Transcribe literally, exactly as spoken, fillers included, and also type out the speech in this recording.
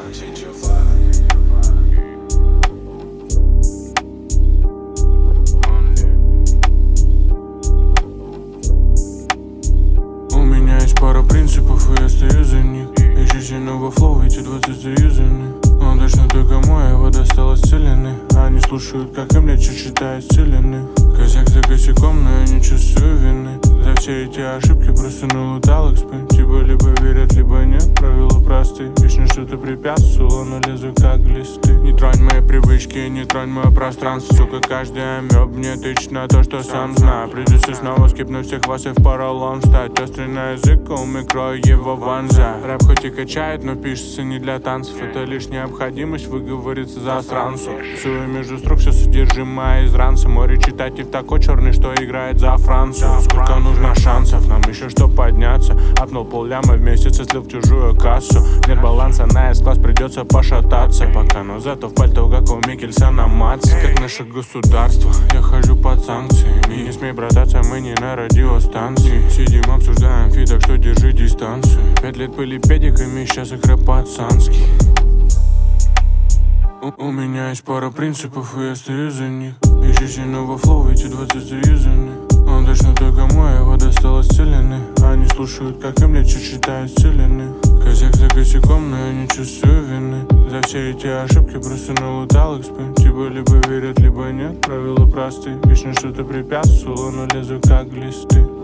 У меня есть пара принципов, и я стою за них. Ищу сильного флоу, эти двадцать заюзаны. Он точно только мой, его достал из целины. Они слушают, как им лечат, считая исцелены. Косяк за косяком, но я не чувствую вины. За все эти ошибки просто налутал экспы. Типа либо верят, либо нет, правила просты. Вечно что-то препятствовало, но лезу как глисты. Не тронь мои привычки, не тронь мое пространство. Сука, каждый амеб мне тычет на то, что сам знаю. Придется снова скипнуть всех вас и в поролон встать. Острый на язык, у микро его вонза. Рэп хоть и качает, но пишется не для танцев. Это лишь необходимость выговориться засранцу. Всую между строк все содержимое из ранца. Море читатель такой черный, что играет за Францию. Сколько нужно шансов, нам еще что подняться. Апнул полляма в месяц и слил в чужую кассу. Нет баланса на эс-класс, придется пошататься. Пока, но зато в пальто, как у Микельсона Матс. Как наше государство, я хожу под санкциями. Не смей брататься, мы не на радиостанции. Сидим, обсуждаем фи, так что держи дистанцию. Пять лет были педиками, сейчас их рэп пацанский. У, у меня есть пара принципов, и я стою за них. Ищу сильного флоу, эти двадцать заюзаны. Он точно только мой, его достал из целины. Они слушают, как им лечат, считая исцелены. Косяк за косяком, но я не чувствую вины. За все эти ошибки просто налутал экспы. Типа либо верят, либо нет, правила просты. Вечно что-то препятствовало, но лезу как глисты.